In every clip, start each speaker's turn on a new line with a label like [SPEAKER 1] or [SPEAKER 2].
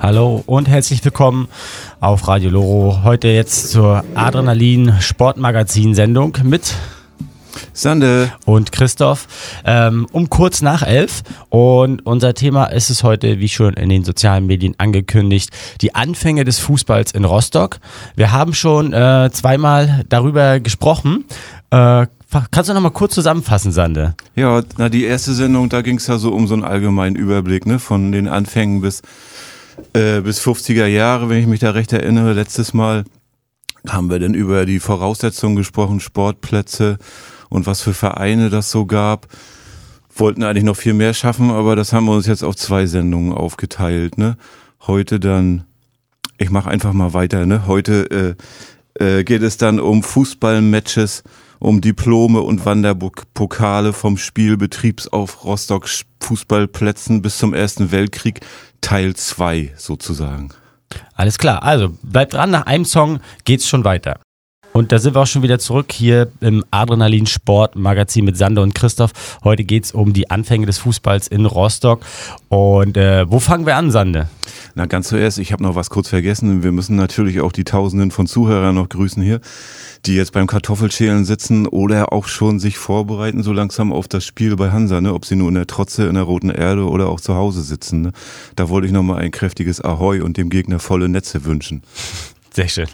[SPEAKER 1] Hallo und herzlich willkommen auf Radio Loro. Heute jetzt zur Adrenalin Sportmagazin Sendung mit
[SPEAKER 2] Sande
[SPEAKER 1] und Christoph um kurz nach 11. Und unser Thema ist es heute, wie schon in den sozialen Medien angekündigt, die Anfänge des Fußballs in Rostock. Wir haben schon zweimal darüber gesprochen. Kannst du noch mal kurz zusammenfassen, Sande?
[SPEAKER 2] Ja, die erste Sendung, da ging es ja so um so einen allgemeinen Überblick, ne, von den Anfängen bis 50er Jahre, wenn ich mich da recht erinnere. Letztes Mal haben wir dann über die Voraussetzungen gesprochen, Sportplätze und was für Vereine das so gab. Wollten eigentlich noch viel mehr schaffen, aber das haben wir uns jetzt auf 2 Sendungen aufgeteilt, ne? Heute dann, ich mache einfach mal weiter, ne? Heute geht es dann um Fußballmatches, um Diplome und Wanderpokale vom Spielbetriebs auf Rostock Fußballplätzen bis zum Ersten Weltkrieg, Teil 2 sozusagen.
[SPEAKER 1] Alles klar, also bleibt dran, nach einem Song geht's schon weiter. Und da sind wir auch schon wieder zurück hier im Adrenalin Sport Magazin mit Sande und Christoph. Heute geht's um die Anfänge des Fußballs in Rostock. Und wo fangen wir an, Sande?
[SPEAKER 2] Na, ganz zuerst, ich habe noch was kurz vergessen. Wir müssen natürlich auch die Tausenden von Zuhörern noch grüßen hier, die jetzt beim Kartoffelschälen sitzen oder auch schon sich vorbereiten so langsam auf das Spiel bei Hansa, ne? Ob sie nur in der Trotze, in der Roten Erde oder auch zu Hause sitzen. Ne? Da wollte ich nochmal ein kräftiges Ahoi und dem Gegner volle Netze wünschen.
[SPEAKER 1] Sehr schön.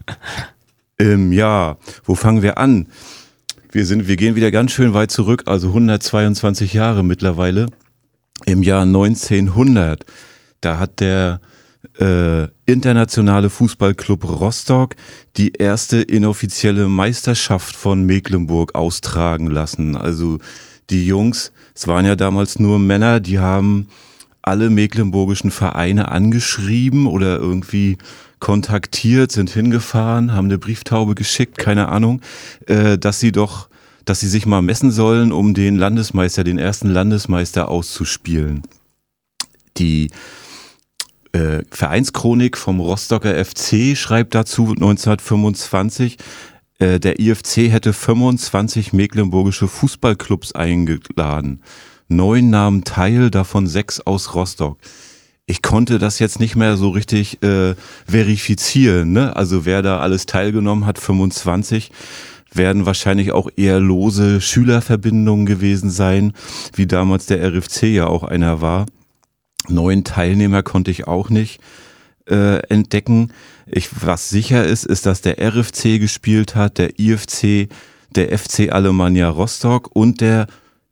[SPEAKER 2] Ja, wo fangen wir an? Wir gehen wieder ganz schön weit zurück, also 122 Jahre mittlerweile. Im Jahr 1900, da hat der Internationale Fußballclub Rostock die erste inoffizielle Meisterschaft von Mecklenburg austragen lassen. Also die Jungs, es waren ja damals nur Männer, die haben alle mecklenburgischen Vereine angeschrieben oder irgendwie kontaktiert, sind hingefahren, haben eine Brieftaube geschickt, keine Ahnung, dass sie sich mal messen sollen, um den ersten Landesmeister auszuspielen. Die Vereinschronik vom Rostocker FC schreibt dazu 1925, der IFC hätte 25 mecklenburgische Fußballclubs eingeladen. 9 nahmen teil, davon 6 aus Rostock. Ich konnte das jetzt nicht mehr so richtig verifizieren, ne? Also wer da alles teilgenommen hat, 25, werden wahrscheinlich auch eher lose Schülerverbindungen gewesen sein, wie damals der RFC ja auch einer war. 9 Teilnehmer konnte ich auch nicht entdecken. Was sicher ist, dass der RFC gespielt hat, der IFC, der FC Alemannia Rostock und der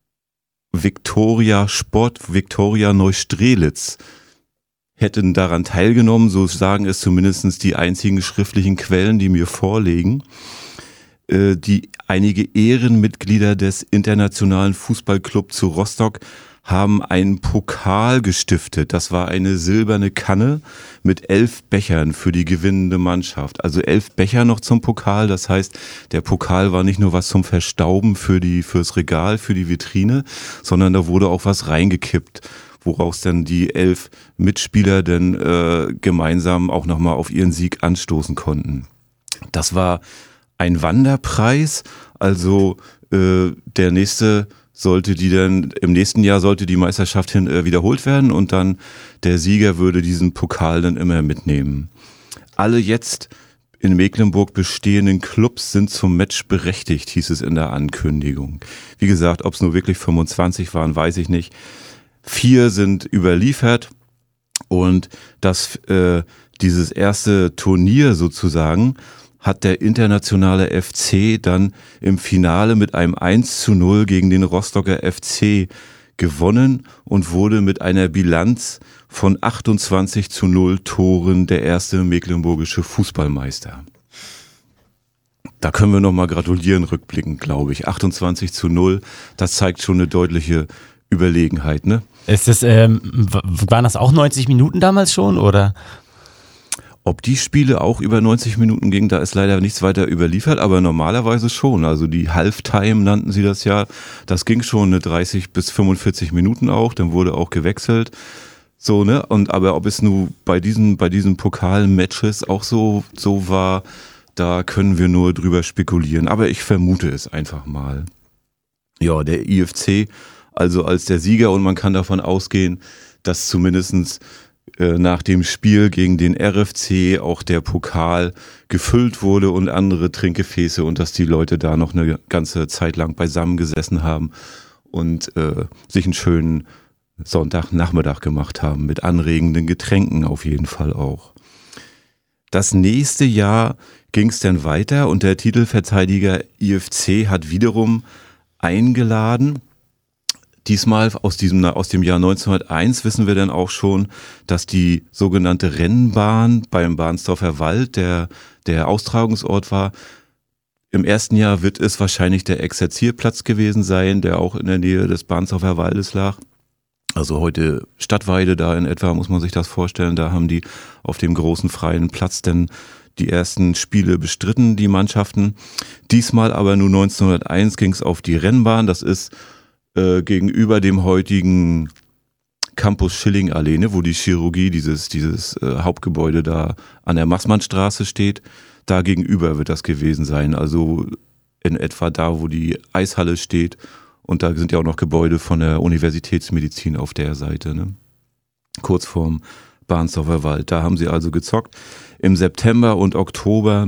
[SPEAKER 2] Viktoria Neustrelitz hätten daran teilgenommen, so sagen es zumindest die einzigen schriftlichen Quellen, die mir vorliegen. Die einige Ehrenmitglieder des Internationalen Fußballclub zu Rostock haben einen Pokal gestiftet. Das war eine silberne Kanne mit 11 Bechern für die gewinnende Mannschaft. Also 11 Becher noch zum Pokal. Das heißt, der Pokal war nicht nur was zum Verstauben fürs Regal, für die Vitrine, sondern da wurde auch was reingekippt, woraus dann die 11 Mitspieler dann gemeinsam auch nochmal auf ihren Sieg anstoßen konnten. Das war ein Wanderpreis, also im nächsten Jahr sollte die Meisterschaft wiederholt werden und dann der Sieger würde diesen Pokal dann immer mitnehmen. Alle jetzt in Mecklenburg bestehenden Clubs sind zum Match berechtigt, hieß es in der Ankündigung. Wie gesagt, ob es nur wirklich 25 waren, weiß ich nicht. 4 sind überliefert und dieses erste Turnier sozusagen hat der internationale FC dann im Finale mit einem 1:0 gegen den Rostocker FC gewonnen und wurde mit einer Bilanz von 28:0 Toren der erste mecklenburgische Fußballmeister. Da können wir nochmal gratulieren, rückblickend, glaube ich. 28:0, das zeigt schon eine deutliche Überlegenheit, ne?
[SPEAKER 1] Waren das auch 90 Minuten damals schon, oder?
[SPEAKER 2] Ob die Spiele auch über 90 Minuten gingen, da ist leider nichts weiter überliefert, aber normalerweise schon. Also die Halftime nannten sie das ja. Das ging schon eine 30 bis 45 Minuten auch, dann wurde auch gewechselt. So, ne? Aber ob es nun bei diesen Pokal-Matches auch so war, da können wir nur drüber spekulieren. Aber ich vermute es einfach mal. Ja, der IFC, also als der Sieger, und man kann davon ausgehen, dass zumindest nach dem Spiel gegen den RFC auch der Pokal gefüllt wurde und andere Trinkgefäße und dass die Leute da noch eine ganze Zeit lang beisammen gesessen haben und sich einen schönen Sonntagnachmittag gemacht haben mit anregenden Getränken auf jeden Fall auch. Das nächste Jahr ging es dann weiter und der Titelverteidiger IFC hat wiederum eingeladen. Diesmal aus dem Jahr 1901 wissen wir dann auch schon, dass die sogenannte Rennbahn beim Bahnsdorfer Wald der Austragungsort war. Im ersten Jahr wird es wahrscheinlich der Exerzierplatz gewesen sein, der auch in der Nähe des Bahnsdorfer Waldes lag. Also heute Stadtweide da in etwa, muss man sich das vorstellen. Da haben die auf dem großen freien Platz denn die ersten Spiele bestritten, die Mannschaften. Diesmal aber nur 1901 ging es auf die Rennbahn. Das ist gegenüber dem heutigen Campus Schilling-Allee, wo die Chirurgie, dieses Hauptgebäude da an der Maßmannstraße steht. Da gegenüber wird das gewesen sein. Also in etwa da, wo die Eishalle steht. Und da sind ja auch noch Gebäude von der Universitätsmedizin auf der Seite, ne? Kurz vorm Bahnsdorfer Wald. Da haben sie also gezockt. Im September und Oktober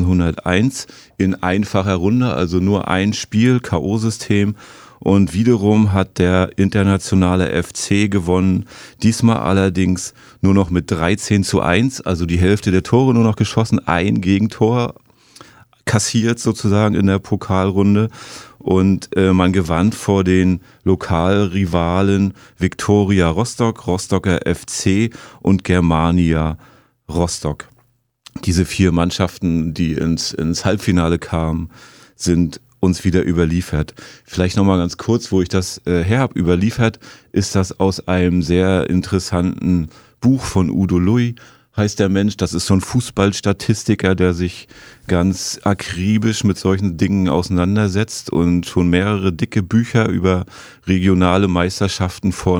[SPEAKER 2] 1901 in einfacher Runde, also nur ein Spiel, K.O.-System. Und wiederum hat der internationale FC gewonnen, diesmal allerdings nur noch mit 13:1, also die Hälfte der Tore nur noch geschossen, ein Gegentor kassiert sozusagen in der Pokalrunde. Und man gewann vor den Lokalrivalen Viktoria Rostock, Rostocker FC und Germania Rostock. Diese 4 Mannschaften, die ins Halbfinale kamen, sind uns wieder überliefert. Vielleicht nochmal ganz kurz, wo ich das her habe überliefert, ist das aus einem sehr interessanten Buch von Udo Louis, heißt der Mensch. Das ist so ein Fußballstatistiker, der sich ganz akribisch mit solchen Dingen auseinandersetzt und schon mehrere dicke Bücher über regionale Meisterschaften vor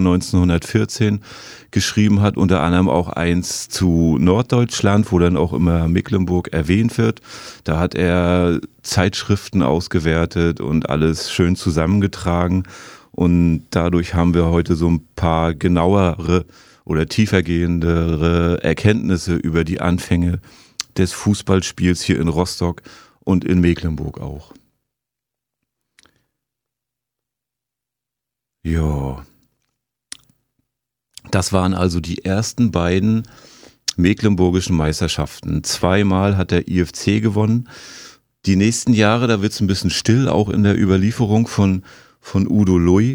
[SPEAKER 2] 1914 geschrieben hat, unter anderem auch eins zu Norddeutschland, wo dann auch immer Mecklenburg erwähnt wird. Da hat er Zeitschriften ausgewertet und alles schön zusammengetragen und dadurch haben wir heute so ein paar genauere oder tiefergehendere Erkenntnisse über die Anfänge des Fußballspiels hier in Rostock und in Mecklenburg auch. Ja, das waren also die ersten beiden mecklenburgischen Meisterschaften. 2-mal hat der IFC gewonnen. Die nächsten Jahre, da wird es ein bisschen still, auch in der Überlieferung von Udo Louis.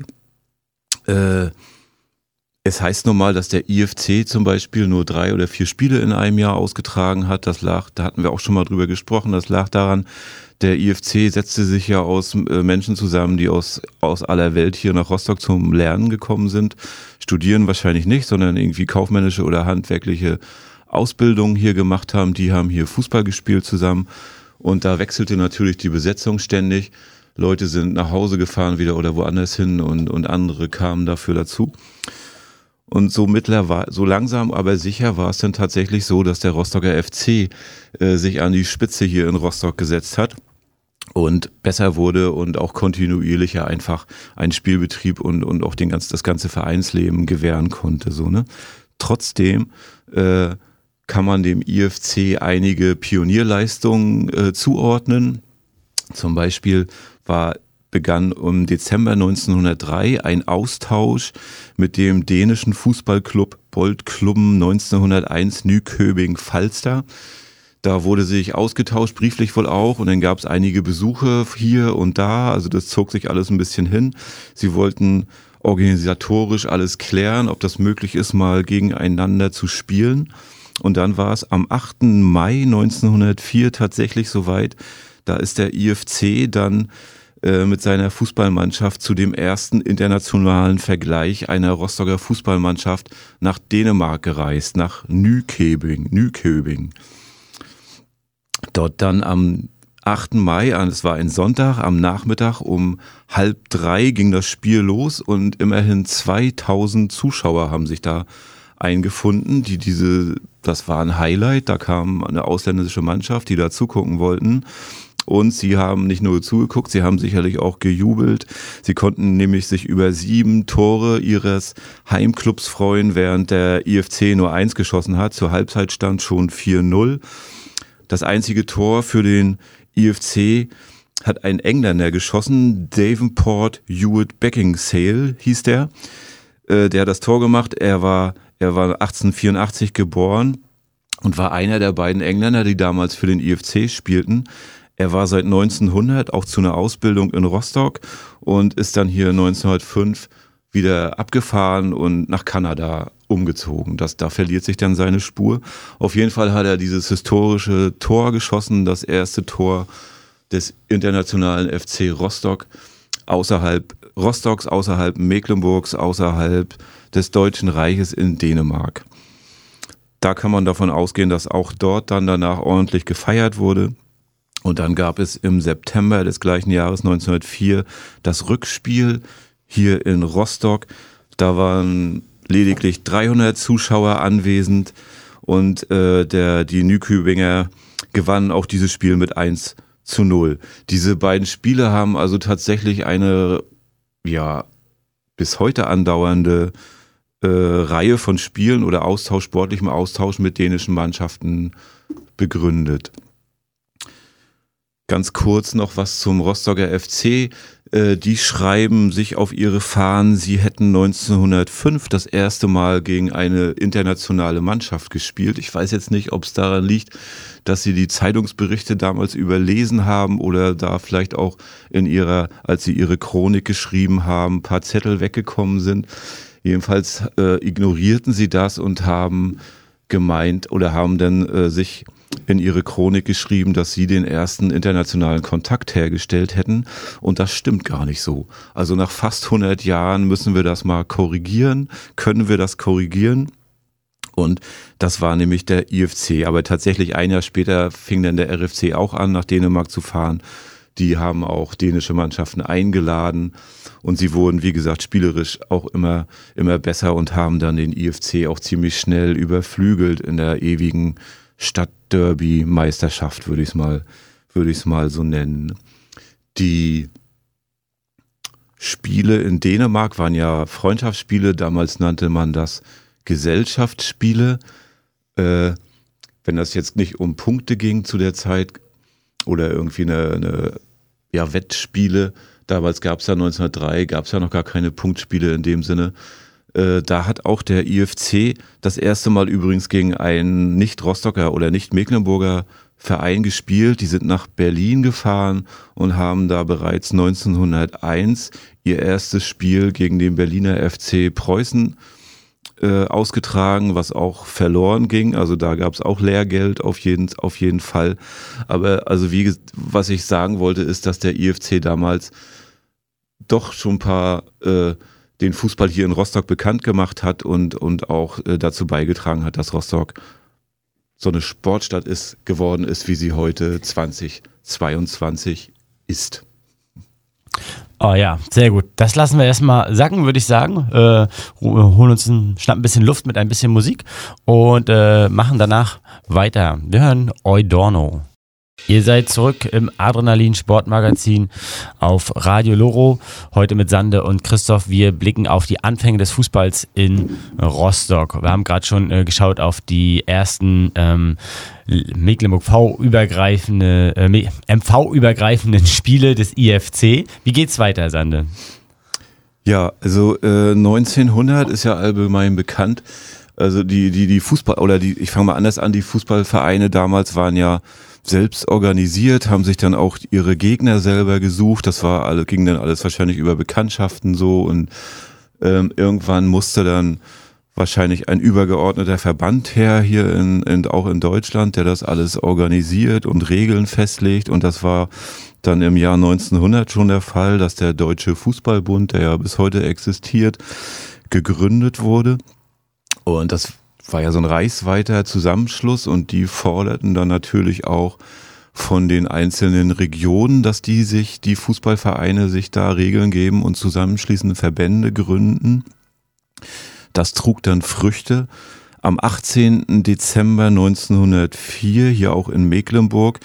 [SPEAKER 2] Es heißt nun mal, dass der IFC zum Beispiel nur 3 oder 4 Spiele in einem Jahr ausgetragen hat. Das lag, da hatten wir auch schon mal drüber gesprochen, das lag daran, der IFC setzte sich ja aus Menschen zusammen, die aus aller Welt hier nach Rostock zum Lernen gekommen sind. Studieren wahrscheinlich nicht, sondern irgendwie kaufmännische oder handwerkliche Ausbildungen hier gemacht haben. Die haben hier Fußball gespielt zusammen und da wechselte natürlich die Besetzung ständig. Leute sind nach Hause gefahren wieder oder woanders hin und andere kamen dafür dazu. Und so langsam aber sicher war es dann tatsächlich so, dass der Rostocker FC sich an die Spitze hier in Rostock gesetzt hat und besser wurde und auch kontinuierlicher einfach einen Spielbetrieb und auch das ganze Vereinsleben gewähren konnte. So, ne? Trotzdem kann man dem IFC einige Pionierleistungen zuordnen. Zum Beispiel begann im Dezember 1903 ein Austausch mit dem dänischen Fußballclub Boldklubben 1901 Nyköping-Falster. Da wurde sich ausgetauscht, brieflich wohl auch, und dann gab es einige Besuche hier und da, also das zog sich alles ein bisschen hin. Sie wollten organisatorisch alles klären, ob das möglich ist, mal gegeneinander zu spielen. Und dann war es am 8. Mai 1904 tatsächlich soweit, da ist der IFC dann mit seiner Fußballmannschaft zu dem ersten internationalen Vergleich einer Rostocker Fußballmannschaft nach Dänemark gereist, nach Nyköping. Dort dann am 8. Mai, es war ein Sonntag, am Nachmittag um 2:30 ging das Spiel los und immerhin 2000 Zuschauer haben sich da eingefunden, das war ein Highlight, da kam eine ausländische Mannschaft, die da zugucken wollten. Und sie haben nicht nur zugeguckt, sie haben sicherlich auch gejubelt. Sie konnten nämlich sich über 7 Tore ihres Heimclubs freuen, während der IFC nur 1 geschossen hat. Zur Halbzeit stand schon 4-0. Das einzige Tor für den IFC hat ein Engländer geschossen, Davenport Hewitt Beckingsale hieß der. Der hat das Tor gemacht. Er war 1884 geboren und war einer der beiden Engländer, die damals für den IFC spielten. Er war seit 1900 auch zu einer Ausbildung in Rostock und ist dann hier 1905 wieder abgefahren und nach Kanada umgezogen. Da verliert sich dann seine Spur. Auf jeden Fall hat er dieses historische Tor geschossen, das erste Tor des internationalen FC Rostock, außerhalb Rostocks, außerhalb Mecklenburgs, außerhalb des Deutschen Reiches in Dänemark. Da kann man davon ausgehen, dass auch dort dann danach ordentlich gefeiert wurde. Und dann gab es im September des gleichen Jahres 1904 das Rückspiel hier in Rostock. Da waren lediglich 300 Zuschauer anwesend und die Nykübinger gewannen auch dieses Spiel mit 1-0. Diese beiden Spiele haben also tatsächlich eine bis heute andauernde Reihe von Spielen oder sportlichem Austausch mit dänischen Mannschaften begründet. Ganz kurz noch was zum Rostocker FC. Die schreiben sich auf ihre Fahnen, sie hätten 1905 das erste Mal gegen eine internationale Mannschaft gespielt. Ich weiß jetzt nicht, ob es daran liegt, dass sie die Zeitungsberichte damals überlesen haben oder da vielleicht auch als sie ihre Chronik geschrieben haben, ein paar Zettel weggekommen sind. Jedenfalls ignorierten sie das und haben gemeint oder haben dann sich in ihre Chronik geschrieben, dass sie den ersten internationalen Kontakt hergestellt hätten. Und das stimmt gar nicht so. Also nach fast 100 Jahren müssen wir das mal korrigieren. Können wir das korrigieren? Und das war nämlich der IFC. Aber tatsächlich ein Jahr später fing dann der RFC auch an, nach Dänemark zu fahren. Die haben auch dänische Mannschaften eingeladen. Und sie wurden, wie gesagt, spielerisch auch immer besser und haben dann den IFC auch ziemlich schnell überflügelt in der ewigen Stadtderby-Meisterschaft, würde ich es mal so nennen. Die Spiele in Dänemark waren ja Freundschaftsspiele, damals nannte man das Gesellschaftsspiele. Wenn das jetzt nicht um Punkte ging zu der Zeit oder irgendwie eine Wettspiele, damals gab es ja 1903, gab es ja noch gar keine Punktspiele in dem Sinne. Da hat auch der IFC das erste Mal übrigens gegen einen Nicht-Rostocker oder Nicht-Mecklenburger Verein gespielt. Die sind nach Berlin gefahren und haben da bereits 1901 ihr erstes Spiel gegen den Berliner FC Preußen ausgetragen, was auch verloren ging. Also da gab es auch Lehrgeld auf jeden Fall. Aber also was ich sagen wollte, ist, dass der IFC damals doch schon ein paar den Fußball hier in Rostock bekannt gemacht hat und auch dazu beigetragen hat, dass Rostock so eine Sportstadt geworden ist, wie sie heute 2022 ist.
[SPEAKER 1] Oh ja, sehr gut. Das lassen wir erstmal sacken, würde ich sagen. Schnappen ein bisschen Luft mit ein bisschen Musik und machen danach weiter. Wir hören Eudorno. Ihr seid zurück im Adrenalin Sportmagazin auf Radio Loro. Heute mit Sande und Christoph. Wir blicken auf die Anfänge des Fußballs in Rostock. Wir haben gerade schon geschaut auf die ersten MV-übergreifenden Spiele des IFC. Wie geht's weiter, Sande?
[SPEAKER 2] Ja, also 1900 ist ja allgemein bekannt. Also die Fußball ich fange mal anders an. Die Fußballvereine damals waren ja selbst organisiert, haben sich dann auch ihre Gegner selber gesucht. Ging dann alles wahrscheinlich über Bekanntschaften so und irgendwann musste dann wahrscheinlich ein übergeordneter Verband her hier auch in Deutschland, der das alles organisiert und Regeln festlegt. Und das war dann im Jahr 1900 schon der Fall, dass der Deutsche Fußballbund, der ja bis heute existiert, gegründet wurde. Und das war ja so ein reichsweiter Zusammenschluss und die forderten dann natürlich auch von den einzelnen Regionen, dass die Fußballvereine sich da Regeln geben und zusammenschließende Verbände gründen. Das trug dann Früchte. Am 18. Dezember 1904, hier auch in Mecklenburg,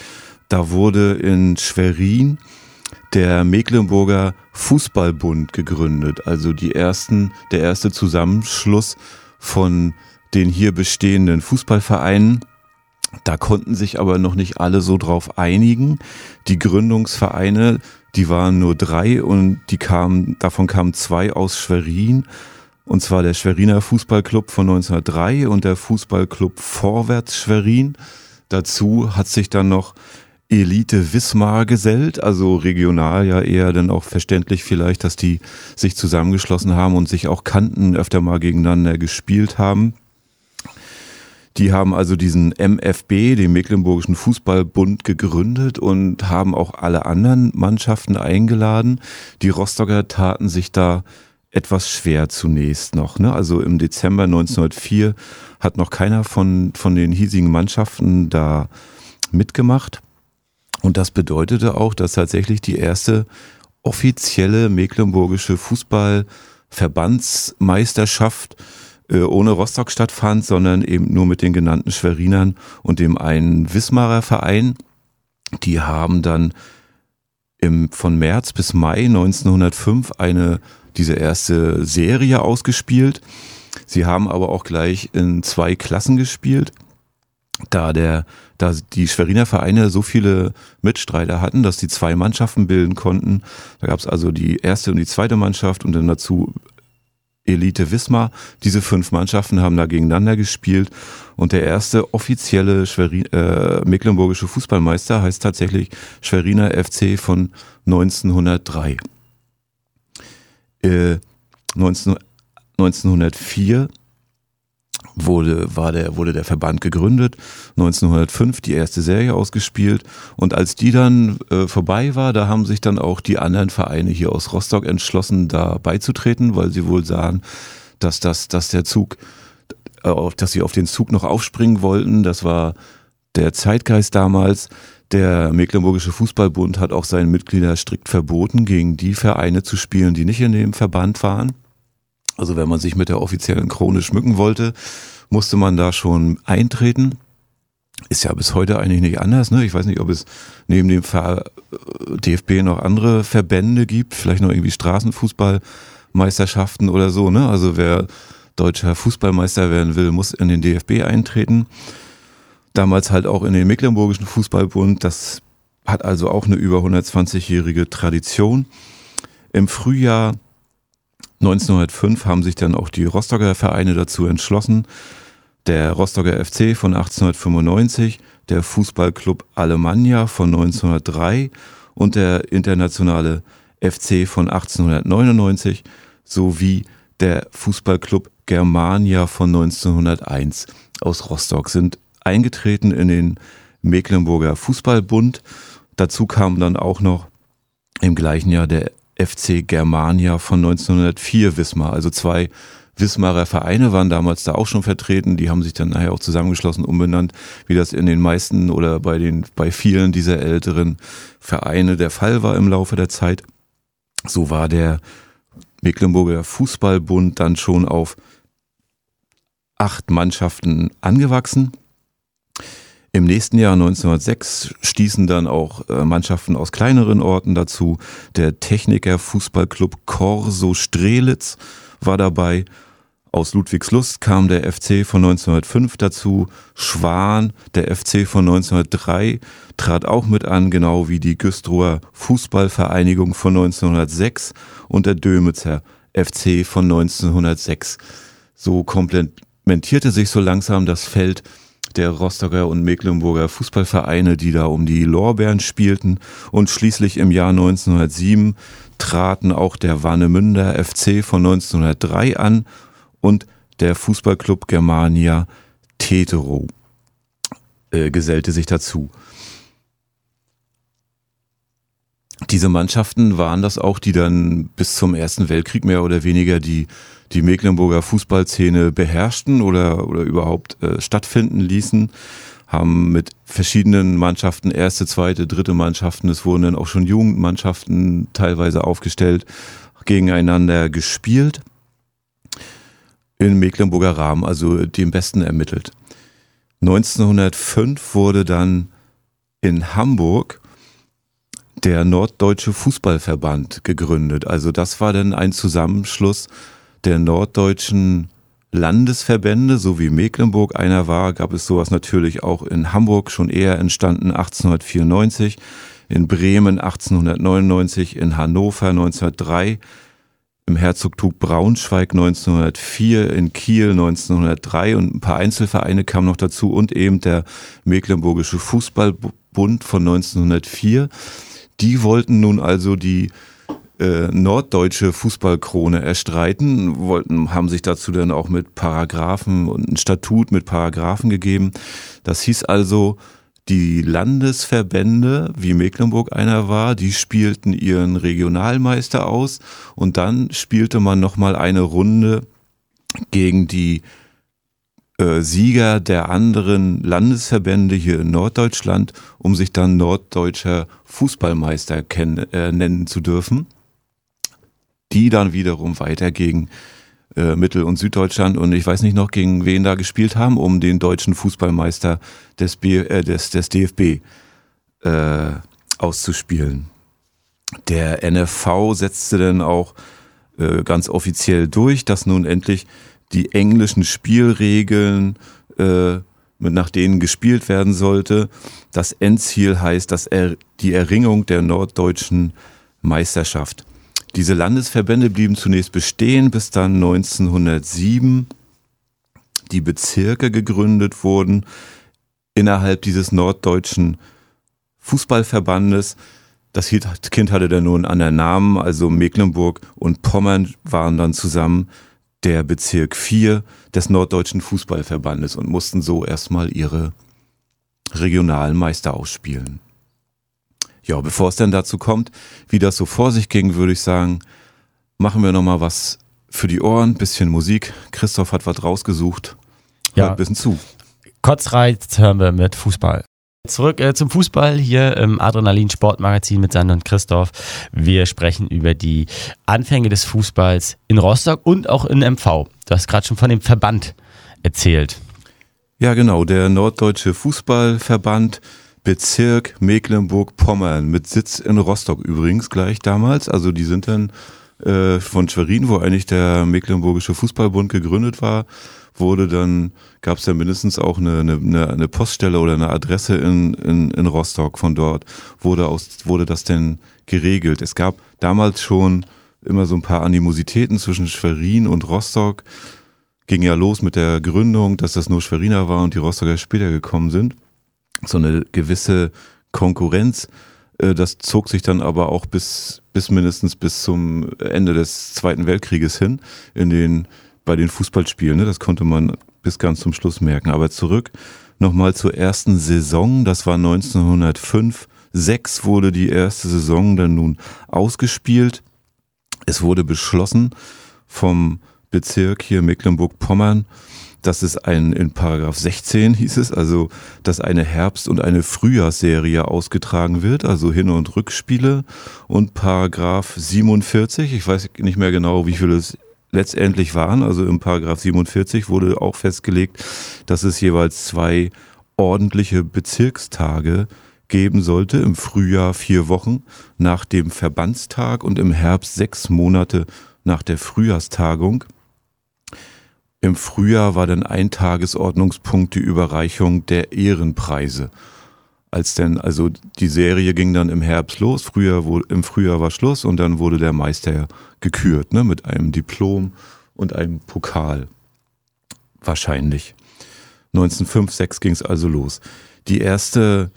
[SPEAKER 2] Da wurde in Schwerin der Mecklenburger Fußballbund gegründet, also der erste Zusammenschluss von den hier bestehenden Fußballvereinen. Da konnten sich aber noch nicht alle so drauf einigen. Die Gründungsvereine, die waren nur 3 und davon kamen 2 aus Schwerin. Und zwar der Schweriner Fußballclub von 1903 und der Fußballclub Vorwärts Schwerin. Dazu hat sich dann noch Elite Wismar gesellt, also regional ja eher dann auch verständlich vielleicht, dass die sich zusammengeschlossen haben und sich auch kannten, öfter mal gegeneinander gespielt haben. Die haben also diesen MFB, den Mecklenburgischen Fußballbund, gegründet und haben auch alle anderen Mannschaften eingeladen. Die Rostocker taten sich da etwas schwer zunächst noch, ne? Also im Dezember 1904 hat noch keiner von den hiesigen Mannschaften da mitgemacht. Und das bedeutete auch, dass tatsächlich die erste offizielle mecklenburgische Fußballverbandsmeisterschaft ohne Rostock stattfand, sondern eben nur mit den genannten Schwerinern und dem einen Wismarer Verein. Die haben dann von März bis Mai 1905 diese erste Serie ausgespielt. Sie haben aber auch gleich in 2 Klassen gespielt. Da die Schweriner Vereine so viele Mitstreiter hatten, dass die 2 Mannschaften bilden konnten. Da gab es also die erste und die zweite Mannschaft und dann dazu Elite Wismar. Diese 5 Mannschaften haben da gegeneinander gespielt und der erste offizielle mecklenburgische Fußballmeister heißt tatsächlich Schweriner FC von 1903. 1904 wurde der Verband gegründet, 1905 die erste Serie ausgespielt und als die dann vorbei war, da haben sich dann auch die anderen Vereine hier aus Rostock entschlossen, da beizutreten, weil sie wohl sahen, dass sie auf den Zug noch aufspringen wollten. Das war der Zeitgeist damals. Der Mecklenburgische Fußballbund hat auch seinen Mitgliedern strikt verboten, gegen die Vereine zu spielen, die nicht in dem Verband waren. Also wenn man sich mit der offiziellen Krone schmücken wollte, musste man da schon eintreten. Ist ja bis heute eigentlich nicht anders, ne? Ich weiß nicht, ob es neben dem DFB noch andere Verbände gibt, vielleicht noch irgendwie Straßenfußballmeisterschaften oder so, ne? Also wer deutscher Fußballmeister werden will, muss in den DFB eintreten. Damals halt auch in den Mecklenburgischen Fußballbund. Das hat also auch eine über 120-jährige Tradition. Im Frühjahr 1905 haben sich dann auch die Rostocker Vereine dazu entschlossen. Der Rostocker FC von 1895, der Fußballclub Alemannia von 1903 und der internationale FC von 1899 sowie der Fußballclub Germania von 1901 aus Rostock sind eingetreten in den Mecklenburger Fußballbund. Dazu kam dann auch noch im gleichen Jahr der FC Germania von 1904 Wismar. Also 2 Wismarer Vereine waren damals da auch schon vertreten. Die haben sich dann nachher auch zusammengeschlossen, umbenannt, wie das in den meisten oder bei vielen dieser älteren Vereine der Fall war im Laufe der Zeit. So war der Mecklenburger Fußballbund dann schon auf 8 Mannschaften angewachsen. Im nächsten Jahr 1906 stießen dann auch Mannschaften aus kleineren Orten dazu. Der Techniker Fußballclub Corso Strelitz war dabei. Aus Ludwigslust kam der FC von 1905 dazu. Schwan, der FC von 1903, trat auch mit an, genau wie die Güstrower Fußballvereinigung von 1906 und der Dömitzer FC von 1906. So komplementierte sich so langsam das Feld der Rostocker und Mecklenburger Fußballvereine, die da um die Lorbeeren spielten. Und schließlich im Jahr 1907 traten auch der Warnemünder FC von 1903 an und der Fußballclub Germania Teterow gesellte sich dazu. Diese Mannschaften waren das auch, die dann bis zum Ersten Weltkrieg mehr oder weniger die Mecklenburger Fußballszene beherrschten oder überhaupt stattfinden ließen, haben mit verschiedenen Mannschaften, erste, zweite, dritte Mannschaften, es wurden dann auch schon Jugendmannschaften teilweise aufgestellt, gegeneinander gespielt, in Mecklenburger Rahmen, also dem Besten ermittelt. 1905 wurde dann in Hamburg der Norddeutsche Fußballverband gegründet. Also das war dann ein Zusammenschluss der norddeutschen Landesverbände, so wie Mecklenburg einer war, gab es sowas natürlich auch in Hamburg, schon eher entstanden 1894, in Bremen 1899, in Hannover 1903, im Herzogtum Braunschweig 1904, in Kiel 1903 und ein paar Einzelvereine kamen noch dazu und eben der Mecklenburgische Fußballbund von 1904. Die wollten nun also die norddeutsche Fußballkrone erstreiten, haben sich dazu dann auch mit Paragraphen und ein Statut mit Paragraphen gegeben. Das hieß also, die Landesverbände, wie Mecklenburg einer war, die spielten ihren Regionalmeister aus und dann spielte man nochmal eine Runde gegen die Sieger der anderen Landesverbände hier in Norddeutschland, um sich dann norddeutscher Fußballmeister nennen zu dürfen, die dann wiederum weiter gegen Mittel- und Süddeutschland und ich weiß nicht noch gegen wen da gespielt haben, um den deutschen Fußballmeister des DFB auszuspielen. Der NFV setzte dann auch ganz offiziell durch, dass nun endlich die englischen Spielregeln nach denen gespielt werden sollte. Das Endziel heißt, die Erringung der norddeutschen Meisterschaft. Diese Landesverbände blieben zunächst bestehen, bis dann 1907 die Bezirke gegründet wurden innerhalb dieses norddeutschen Fußballverbandes. Das Kind hatte dann nur einen anderen Namen, also Mecklenburg und Pommern waren dann zusammen der Bezirk 4 des norddeutschen Fußballverbandes und mussten so erstmal ihre regionalen Meister ausspielen. Ja, bevor es dann dazu kommt, wie das so vor sich ging, würde ich sagen, machen wir nochmal was für die Ohren, bisschen Musik. Christoph hat was rausgesucht. Hört ein bisschen zu.
[SPEAKER 1] Kotzreiz hören wir mit Fußball. Zurück zum Fußball hier im Adrenalin Sportmagazin mit Sander und Christoph. Wir sprechen über die Anfänge des Fußballs in Rostock und auch in MV. Du hast gerade schon von dem Verband erzählt.
[SPEAKER 2] Ja, genau, der Norddeutsche Fußballverband Bezirk Mecklenburg-Pommern mit Sitz in Rostock übrigens gleich damals. Also die sind dann von Schwerin, wo eigentlich der Mecklenburgische Fußballbund gegründet war, gab es ja mindestens auch eine Poststelle oder eine Adresse in Rostock. Von dort wurde das denn geregelt. Es gab damals schon immer so ein paar Animositäten zwischen Schwerin und Rostock. Ging ja los mit der Gründung, dass das nur Schweriner war und die Rostocker später gekommen sind. So eine gewisse Konkurrenz, das zog sich dann aber auch bis mindestens bis zum Ende des Zweiten Weltkrieges hin bei den Fußballspielen. Ne? Das konnte man bis ganz zum Schluss merken. Aber zurück nochmal zur ersten Saison, das war 1905/06 wurde die erste Saison dann nun ausgespielt. Es wurde beschlossen vom Bezirk hier Mecklenburg-Pommern, dass es in Paragraph 16 hieß es, also dass eine Herbst- und eine Frühjahrsserie ausgetragen wird, also Hin- und Rückspiele, und Paragraph 47, ich weiß nicht mehr genau, wie viele es letztendlich waren, also im Paragraph 47 wurde auch festgelegt, dass es jeweils 2 ordentliche Bezirkstage geben sollte, im Frühjahr 4 Wochen nach dem Verbandstag und im Herbst 6 Monate nach der Frühjahrstagung. Im Frühjahr war dann ein Tagesordnungspunkt die Überreichung der Ehrenpreise. Also die Serie ging dann im Herbst los, im Frühjahr war Schluss und dann wurde der Meister gekürt, ne, mit einem Diplom und einem Pokal. Wahrscheinlich. 1905/06 ging es also los. Die erste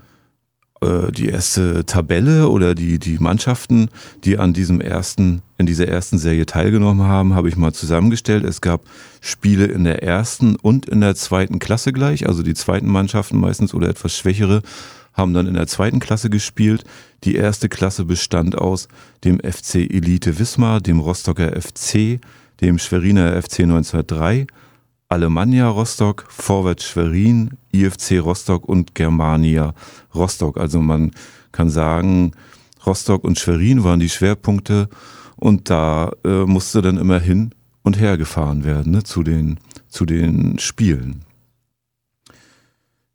[SPEAKER 2] Tabelle oder die Mannschaften, die in dieser ersten Serie teilgenommen haben, habe ich mal zusammengestellt. Es gab Spiele in der ersten und in der zweiten Klasse gleich, also die zweiten Mannschaften meistens oder etwas schwächere haben dann in der zweiten Klasse gespielt. Die erste Klasse bestand aus dem FC Elite Wismar, dem Rostocker FC, dem Schweriner FC 1903, Alemannia Rostock, Vorwärts Schwerin, IFC Rostock und Germania Rostock. Also man kann sagen, Rostock und Schwerin waren die Schwerpunkte und da musste dann immer hin und her gefahren werden, ne, zu den Spielen.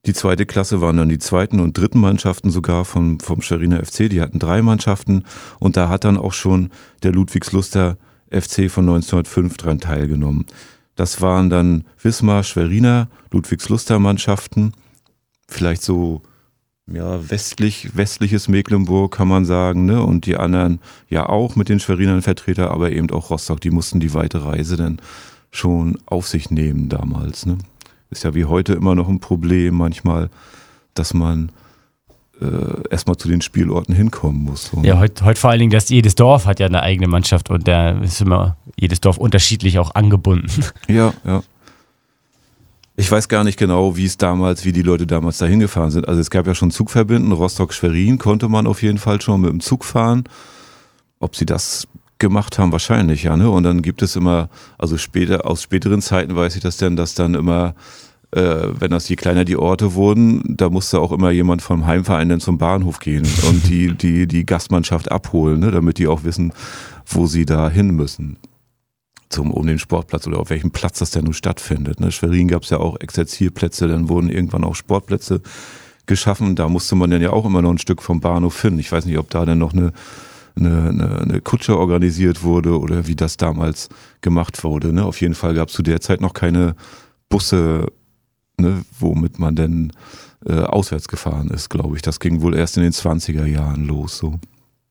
[SPEAKER 2] Die zweite Klasse waren dann die zweiten und dritten Mannschaften sogar vom Schweriner FC. Die hatten 3 Mannschaften und da hat dann auch schon der Ludwigsluster FC von 1905 dran teilgenommen. Das waren dann Wismar, Schweriner, Ludwigsluster Mannschaften, vielleicht so westliches Mecklenburg kann man sagen, ne? Und die anderen ja auch mit den Schwerinern Vertreter, aber eben auch Rostock, die mussten die weite Reise dann schon auf sich nehmen damals, ne? Ist ja wie heute immer noch ein Problem manchmal, dass man erstmal zu den Spielorten hinkommen muss. So.
[SPEAKER 1] Ja, heute vor allen Dingen, dass jedes Dorf hat ja eine eigene Mannschaft und da ist immer jedes Dorf unterschiedlich auch angebunden.
[SPEAKER 2] Ja. Ich weiß gar nicht genau, wie die Leute damals da hingefahren sind. Also es gab ja schon Zugverbindungen, Rostock-Schwerin konnte man auf jeden Fall schon mit dem Zug fahren. Ob sie das gemacht haben, wahrscheinlich, ja, ne? Und dann gibt es immer, also aus späteren Zeiten weiß ich das denn, dass dann immer, je kleiner die Orte wurden, da musste auch immer jemand vom Heimverein dann zum Bahnhof gehen und die Gastmannschaft abholen, ne? Damit die auch wissen, wo sie da hin müssen. Um den Sportplatz oder auf welchem Platz das denn nun stattfindet. Ne? Schwerin gab es ja auch Exerzierplätze, dann wurden irgendwann auch Sportplätze geschaffen. Da musste man dann ja auch immer noch ein Stück vom Bahnhof hin. Ich weiß nicht, ob da dann noch eine Kutsche organisiert wurde oder wie das damals gemacht wurde. Ne? Auf jeden Fall gab es zu der Zeit noch keine Busse, ne, womit man denn auswärts gefahren ist, glaube ich. Das ging wohl erst in den 20er Jahren los. So.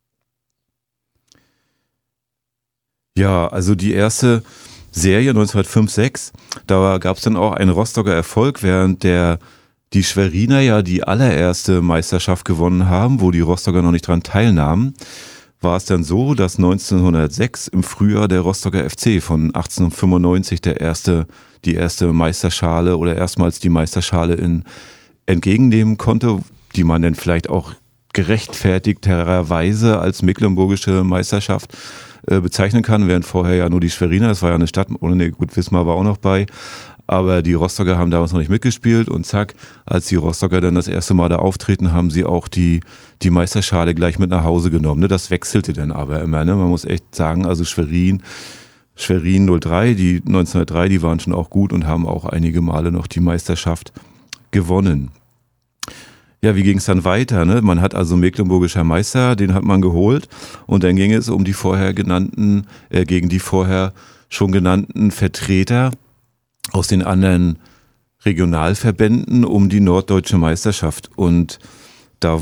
[SPEAKER 2] Ja, also die erste Serie 1905/06, da gab es dann auch einen Rostocker Erfolg, während die Schweriner ja die allererste Meisterschaft gewonnen haben, wo die Rostocker noch nicht dran teilnahmen. War es dann so, dass 1906 im Frühjahr der Rostocker FC von 1895 die erste Meisterschale oder erstmals die Meisterschale entgegennehmen konnte, die man dann vielleicht auch gerechtfertigterweise als mecklenburgische Meisterschaft bezeichnen kann, während vorher ja nur die Schweriner, das war ja eine Stadt, Wismar war auch noch bei, aber die Rostocker haben damals noch nicht mitgespielt und zack, als die Rostocker dann das erste Mal da auftreten, haben sie auch die Meisterschale gleich mit nach Hause genommen. Ne? Das wechselte dann aber immer. Ne? Man muss echt sagen, also Schwerin 03, die 1903, die waren schon auch gut und haben auch einige Male noch die Meisterschaft gewonnen. Ja, wie ging es dann weiter? Ne? Man hat also mecklenburgischer Meister, den hat man geholt und dann ging es um die gegen die vorher schon genannten Vertreter aus den anderen Regionalverbänden um die norddeutsche Meisterschaft. Und da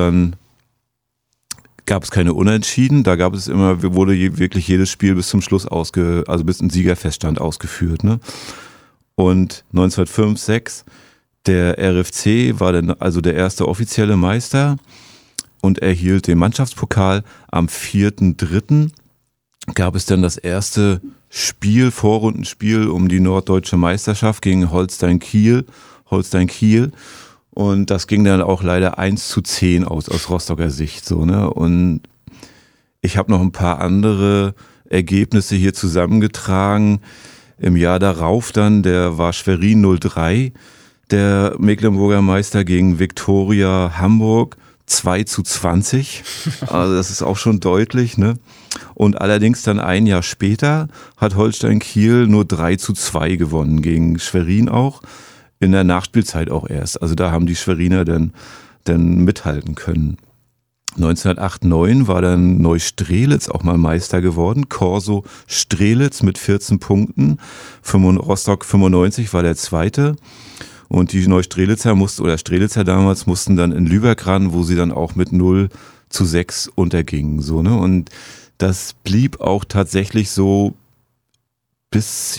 [SPEAKER 2] gab es keine Unentschieden, da wurde wirklich jedes Spiel bis zum Schluss bis ein Siegerfeststand ausgeführt. Ne? Und 1905/06 der RFC war dann also der erste offizielle Meister und erhielt den Mannschaftspokal. Am 4.3. gab es dann das erste Vorrundenspiel um die norddeutsche Meisterschaft gegen Holstein Kiel. Und das ging dann auch leider 1:10 aus Rostocker Sicht. So, ne? Und ich habe noch ein paar andere Ergebnisse hier zusammengetragen. Im Jahr darauf dann, der war Schwerin 03, der Mecklenburger Meister gegen Viktoria Hamburg 2:20. Also das ist auch schon deutlich, ne? Und allerdings dann ein Jahr später hat Holstein Kiel nur 3:2 gewonnen, gegen Schwerin auch, in der Nachspielzeit auch erst. Also da haben die Schweriner dann mithalten können. 1908/09 war dann Neustrelitz auch mal Meister geworden. Corso Strelitz mit 14 Punkten. Rostock 95 war der zweite. Und die Strelitzer damals mussten dann in Lübeck ran, wo sie dann auch mit 0:6 untergingen. So, ne? Und das blieb auch tatsächlich so bis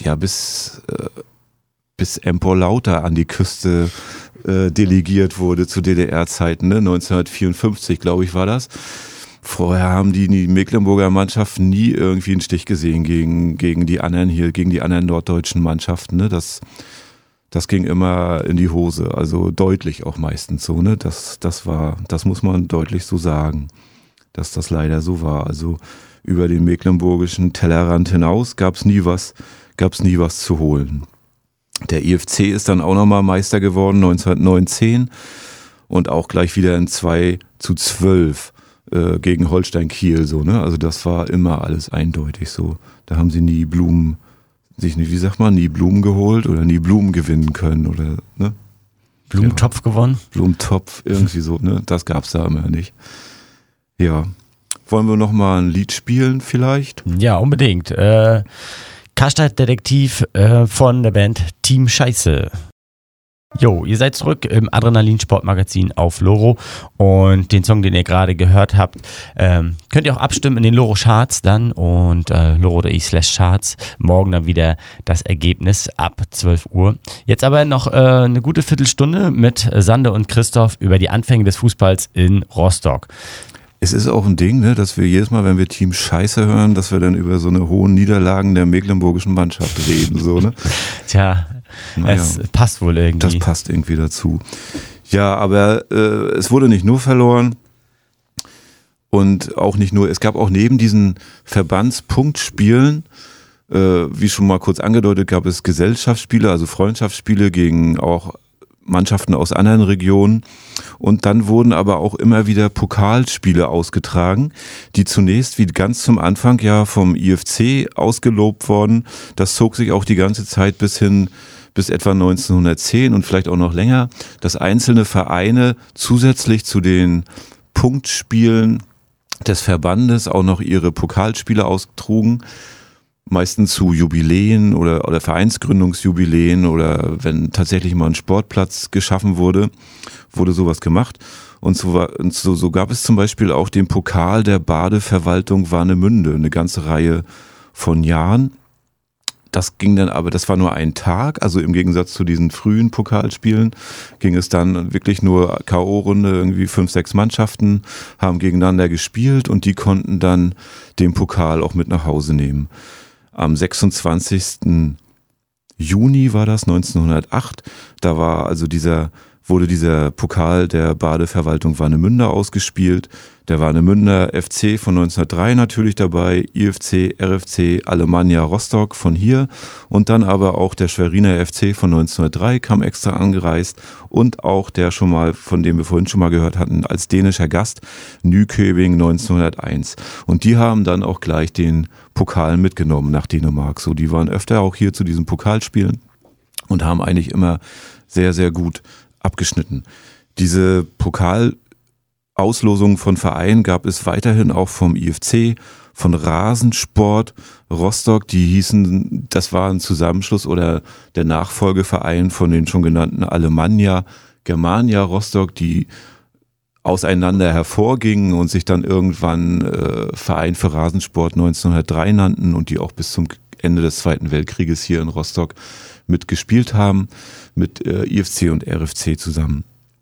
[SPEAKER 2] Empor-Lauter an die Küste delegiert wurde zu DDR-Zeiten, ne? 1954, glaube ich, war das. Vorher haben die Mecklenburger Mannschaften nie irgendwie einen Stich gesehen gegen die anderen norddeutschen Mannschaften. Ne? Das ging immer in die Hose, also deutlich auch meistens so. Ne? Das muss man deutlich so sagen, dass das leider so war. Also über den mecklenburgischen Tellerrand hinaus gab's nie was zu holen. Der IFC ist dann auch nochmal Meister geworden, 1919 und auch gleich wieder in 2:12 gegen Holstein Kiel. So, ne? Also das war immer alles eindeutig so. Da haben sie nie Blumen geholt oder nie Blumen gewinnen können. Oder, ne?
[SPEAKER 1] Blumentopf gewonnen?
[SPEAKER 2] Blumentopf, irgendwie so, ne? Das gab's da immer nicht. Ja. Wollen wir noch mal ein Lied spielen vielleicht?
[SPEAKER 1] Ja, unbedingt. Karstadt-Detektiv von der Band Team Scheiße. Jo, ihr seid zurück im Adrenalin-Sportmagazin auf Loro und den Song, den ihr gerade gehört habt, könnt ihr auch abstimmen in den Loro-Charts dann und loro.de/Charts. Morgen dann wieder das Ergebnis ab 12 Uhr. Jetzt aber noch eine gute Viertelstunde mit Sande und Christoph über die Anfänge des Fußballs in Rostock.
[SPEAKER 2] Es ist auch ein Ding, ne, dass wir jedes Mal, wenn wir Team Scheiße hören, dass wir dann über so eine hohen Niederlagen der mecklenburgischen Mannschaft reden. So, ne?
[SPEAKER 1] Tja, es passt wohl irgendwie.
[SPEAKER 2] Das passt irgendwie dazu. Ja, aber es wurde nicht nur verloren und auch nicht nur, es gab auch neben diesen Verbandspunktspielen, wie schon mal kurz angedeutet, gab es Gesellschaftsspiele, also Freundschaftsspiele gegen auch Mannschaften aus anderen Regionen. Und dann wurden aber auch immer wieder Pokalspiele ausgetragen, die zunächst wie ganz zum Anfang ja vom IFC ausgelobt wurden. Das zog sich auch die ganze Zeit bis etwa 1910 und vielleicht auch noch länger, dass einzelne Vereine zusätzlich zu den Punktspielen des Verbandes auch noch ihre Pokalspiele austrugen. Meistens zu Jubiläen oder Vereinsgründungsjubiläen oder wenn tatsächlich mal ein Sportplatz geschaffen wurde sowas gemacht. Und so gab es zum Beispiel auch den Pokal der Badeverwaltung Warnemünde, eine ganze Reihe von Jahren. Das ging dann aber, das war nur ein Tag, also im Gegensatz zu diesen frühen Pokalspielen ging es dann wirklich nur K.O.-Runde, irgendwie 5, 6 Mannschaften haben gegeneinander gespielt und die konnten dann den Pokal auch mit nach Hause nehmen. Am 26. Juni war das, 1908, da war also wurde dieser Pokal der Badeverwaltung Warnemünde ausgespielt. Der Warnemünder FC von 1903 natürlich dabei, IFC, RFC, Alemannia Rostock von hier und dann aber auch der Schweriner FC von 1903 kam extra angereist und auch der von dem wir vorhin schon mal gehört hatten, als dänischer Gast, Nyköping 1901. Und die haben dann auch gleich den Pokal mitgenommen nach Dänemark. So, die waren öfter auch hier zu diesen Pokalspielen und haben eigentlich immer sehr, sehr gut abgeschnitten. Diese Pokalauslosungen von Vereinen gab es weiterhin auch vom IFC, von Rasensport Rostock, die hießen, das war ein Zusammenschluss oder der Nachfolgeverein von den schon genannten Alemannia, Germania Rostock, die auseinander hervorgingen und sich dann irgendwann Verein für Rasensport 1903 nannten und die auch bis zum Ende des Zweiten Weltkrieges hier in Rostock mitgespielt haben, mit IFC und RFC zusammen.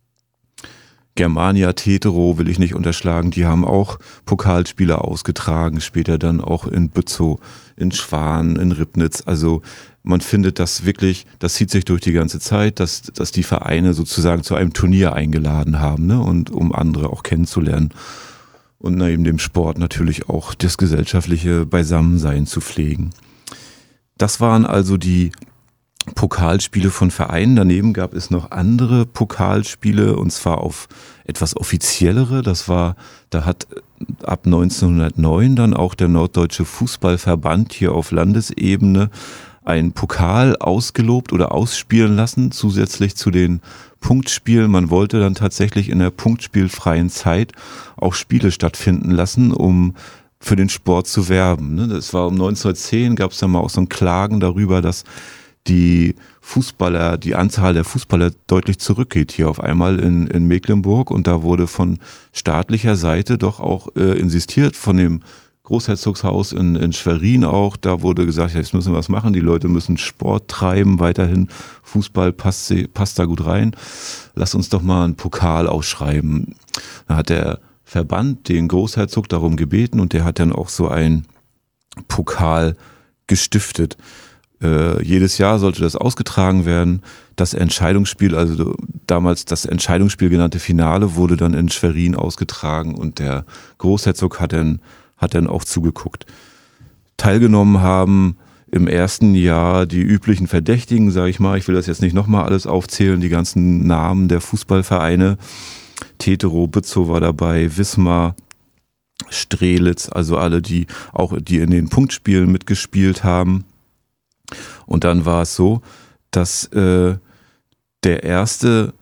[SPEAKER 2] Germania, Tetero will ich nicht unterschlagen, die haben auch Pokalspiele ausgetragen, später dann auch in Bützow, in Schwan, in Ribnitz. Also man findet das wirklich, das zieht sich durch die ganze Zeit, dass die Vereine sozusagen zu einem Turnier eingeladen haben, ne? Und um andere auch kennenzulernen. Und neben dem Sport natürlich auch das gesellschaftliche Beisammensein zu pflegen. Das waren also die Pokalspiele von Vereinen. Daneben gab es noch andere Pokalspiele und zwar auf etwas offiziellere. Da hat ab 1909 dann auch der Norddeutsche Fußballverband hier auf Landesebene einen Pokal ausgelobt oder ausspielen lassen, zusätzlich zu den Punktspielen. Man wollte dann tatsächlich in der punktspielfreien Zeit auch Spiele stattfinden lassen, um für den Sport zu werben. Das war um 1910, gab es dann mal auch so ein Klagen darüber, dass die Anzahl der Fußballer deutlich zurückgeht hier auf einmal in Mecklenburg und da wurde von staatlicher Seite doch auch insistiert, von dem Großherzogshaus in Schwerin auch, da wurde gesagt, ja, jetzt müssen wir was machen, die Leute müssen Sport treiben, weiterhin Fußball passt da gut rein, lass uns doch mal einen Pokal ausschreiben. Da hat der Verband den Großherzog darum gebeten und der hat dann auch so einen Pokal gestiftet. Jedes Jahr sollte das ausgetragen werden. Das Entscheidungsspiel, also damals das Entscheidungsspiel genannte Finale, wurde dann in Schwerin ausgetragen und der Großherzog hat dann auch zugeguckt. Teilgenommen haben im ersten Jahr die üblichen Verdächtigen, sage ich mal. Ich will das jetzt nicht nochmal alles aufzählen, die ganzen Namen der Fußballvereine. Tetero, Bützow war dabei, Wismar, Strelitz, also alle, die in den Punktspielen mitgespielt haben. Und dann war es so, dass der erste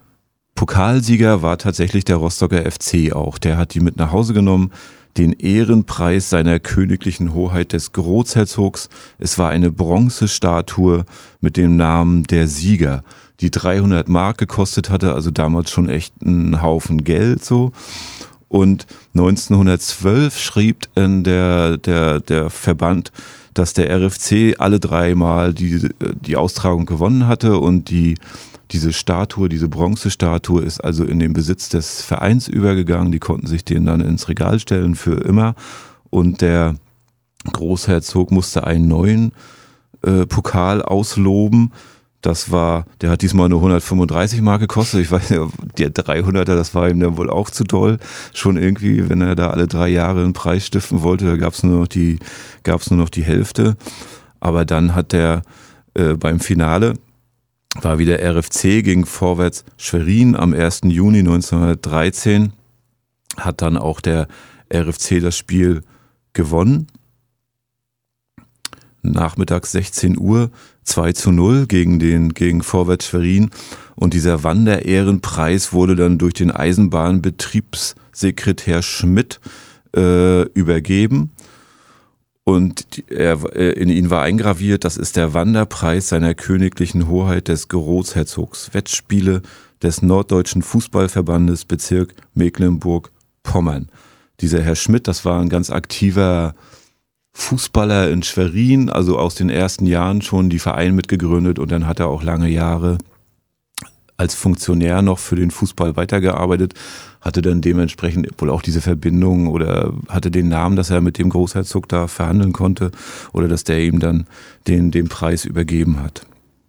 [SPEAKER 2] Pokalsieger war tatsächlich der Rostocker FC auch. Der hat die mit nach Hause genommen, den Ehrenpreis seiner königlichen Hoheit des Großherzogs. Es war eine Bronzestatue mit dem Namen der Sieger, die 300 Mark gekostet hatte, also damals schon echt ein Haufen Geld so. Und 1912 schrieb der Verband, dass der RFC alle 3 Mal die Austragung gewonnen hatte und diese Bronzestatue ist also in den Besitz des Vereins übergegangen. Die konnten sich den dann ins Regal stellen für immer. Und der Großherzog musste einen neuen Pokal ausloben. Der hat diesmal nur 135 Mark gekostet. Ich weiß nicht, der 300er, das war ihm dann wohl auch zu doll. Schon irgendwie, wenn er da alle 3 Jahre einen Preis stiften wollte, da gab's nur noch die Hälfte. Aber dann hat der beim Finale war wieder RFC gegen Vorwärts Schwerin am 1. Juni 1913, hat dann auch der RFC das Spiel gewonnen. Nachmittags 16 Uhr, 2:0 gegen Vorwärts Schwerin. Und dieser Wanderehrenpreis wurde dann durch den Eisenbahnbetriebssekretär Schmidt übergeben. Und in ihn war eingraviert, das ist der Wanderpreis seiner königlichen Hoheit des Großherzogs. Wettspiele des Norddeutschen Fußballverbandes Bezirk Mecklenburg-Pommern. Dieser Herr Schmidt, das war ein ganz aktiver Fußballer in Schwerin, also aus den ersten Jahren schon die Verein mitgegründet und dann hat er auch lange Jahre als Funktionär noch für den Fußball weitergearbeitet, hatte dann dementsprechend wohl auch diese Verbindung oder hatte den Namen, dass er mit dem Großherzog da verhandeln konnte oder dass der ihm dann den Preis übergeben hat.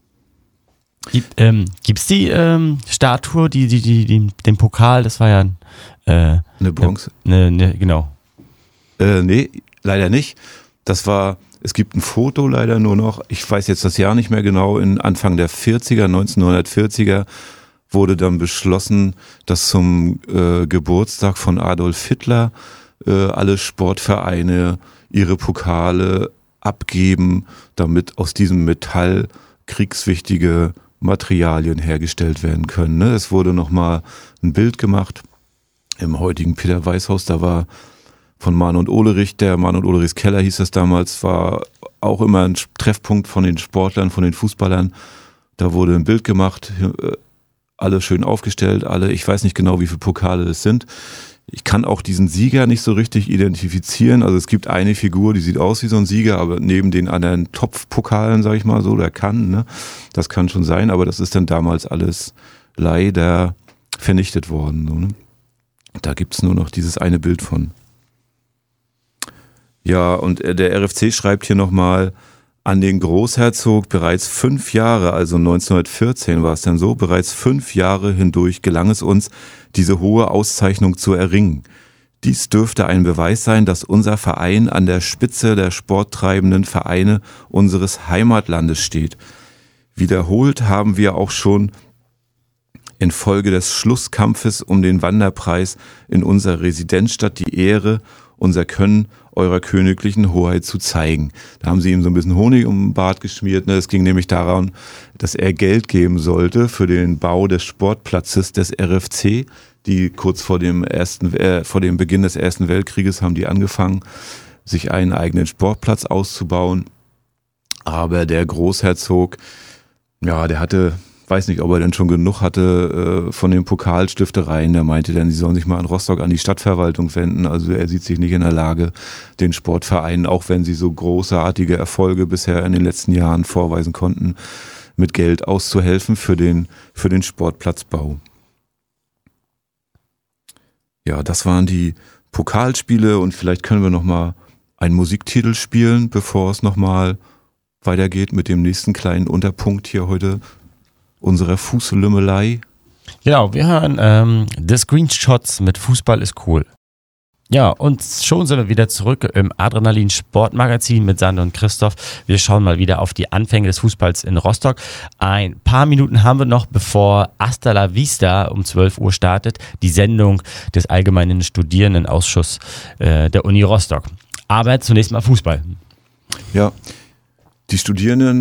[SPEAKER 1] Gibt's die Statue, den Pokal, das war ja
[SPEAKER 2] eine Bronze?
[SPEAKER 1] Genau.
[SPEAKER 2] Nee, leider nicht. Es gibt ein Foto leider nur noch, ich weiß jetzt das Jahr nicht mehr genau, in Anfang der 1940er wurde dann beschlossen, dass zum Geburtstag von Adolf Hitler alle Sportvereine ihre Pokale abgeben, damit aus diesem Metall kriegswichtige Materialien hergestellt werden können. Ne? Es wurde nochmal ein Bild gemacht im heutigen Peter-Weiß-Haus, da war von Mahn und Ohlerich, der Mahn und Ohlerichs Keller hieß das damals, war auch immer ein Treffpunkt von den Sportlern, von den Fußballern. Da wurde ein Bild gemacht, alle schön aufgestellt, ich weiß nicht genau, wie viele Pokale es sind. Ich kann auch diesen Sieger nicht so richtig identifizieren. Also es gibt eine Figur, die sieht aus wie so ein Sieger, aber neben den anderen Topfpokalen, sag ich mal so, das kann schon sein, aber das ist dann damals alles leider vernichtet worden. So, ne? Da gibt's nur noch dieses eine Bild von. Ja, und der RFC schreibt hier nochmal an den Großherzog, bereits 5 Jahre, also 1914 war es dann so, bereits 5 Jahre hindurch gelang es uns, diese hohe Auszeichnung zu erringen. Dies dürfte ein Beweis sein, dass unser Verein an der Spitze der sporttreibenden Vereine unseres Heimatlandes steht. Wiederholt haben wir auch schon infolge des Schlusskampfes um den Wanderpreis in unserer Residenzstadt die Ehre, unser Können eurer königlichen Hoheit zu zeigen. Da haben sie ihm so ein bisschen Honig um den Bart geschmiert. Es ging nämlich daran, dass er Geld geben sollte für den Bau des Sportplatzes des RFC. Die kurz vor dem Beginn des Ersten Weltkrieges haben die angefangen, sich einen eigenen Sportplatz auszubauen. Aber der Großherzog, ja, der hatte, weiß nicht, ob er denn schon genug hatte von den Pokalstiftereien. Der meinte dann, sie sollen sich mal in Rostock an die Stadtverwaltung wenden. Also er sieht sich nicht in der Lage, den Sportvereinen, auch wenn sie so großartige Erfolge bisher in den letzten Jahren vorweisen konnten, mit Geld auszuhelfen für den Sportplatzbau. Ja, das waren die Pokalspiele und vielleicht können wir nochmal einen Musiktitel spielen, bevor es nochmal weitergeht mit dem nächsten kleinen Unterpunkt hier heute unserer Fußlümmelei.
[SPEAKER 1] Genau, wir hören The Screenshots mit Fußball ist cool. Ja, und schon sind wir wieder zurück im Adrenalin Sportmagazin mit Sander und Christoph. Wir schauen mal wieder auf die Anfänge des Fußballs in Rostock. Ein paar Minuten haben wir noch, bevor Hasta la Vista um 12 Uhr startet, die Sendung des Allgemeinen Studierendenausschusses der Uni Rostock. Aber zunächst mal Fußball.
[SPEAKER 2] Ja, die Studierenden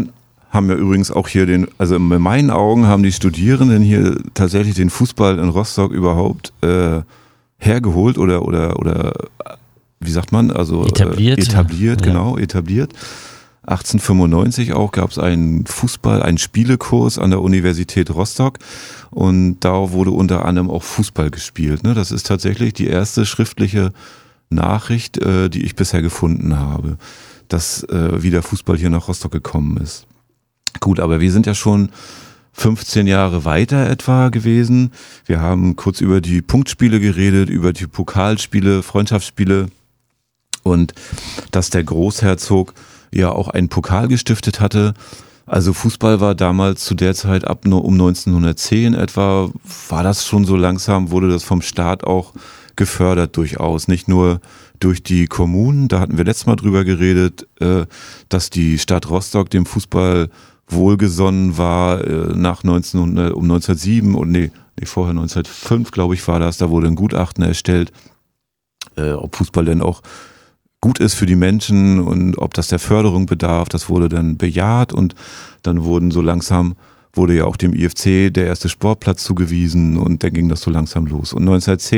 [SPEAKER 2] haben ja übrigens auch hier also in meinen Augen haben die Studierenden hier tatsächlich den Fußball in Rostock überhaupt hergeholt oder wie sagt man, also etabliert, ja. Genau, etabliert. 1895 auch gab es einen Spielekurs an der Universität Rostock und da wurde unter anderem auch Fußball gespielt. Ne? Das ist tatsächlich die erste schriftliche Nachricht, die ich bisher gefunden habe, dass wieder Fußball hier nach Rostock gekommen ist. Gut, aber wir sind ja schon 15 Jahre weiter etwa gewesen. Wir haben kurz über die Punktspiele geredet, über die Pokalspiele, Freundschaftsspiele und dass der Großherzog ja auch einen Pokal gestiftet hatte. Also Fußball war damals zu der Zeit ab nur um 1910 etwa, war das schon so langsam, wurde das vom Staat auch gefördert durchaus. Nicht nur durch die Kommunen, da hatten wir letztes Mal drüber geredet, dass die Stadt Rostock dem Fußball wohlgesonnen war nach 1907 und vorher 1905, glaube ich, war das. Da wurde ein Gutachten erstellt, ob Fußball denn auch gut ist für die Menschen und ob das der Förderung bedarf. Das wurde dann bejaht und dann wurde ja auch dem IFC der erste Sportplatz zugewiesen und dann ging das so langsam los. Und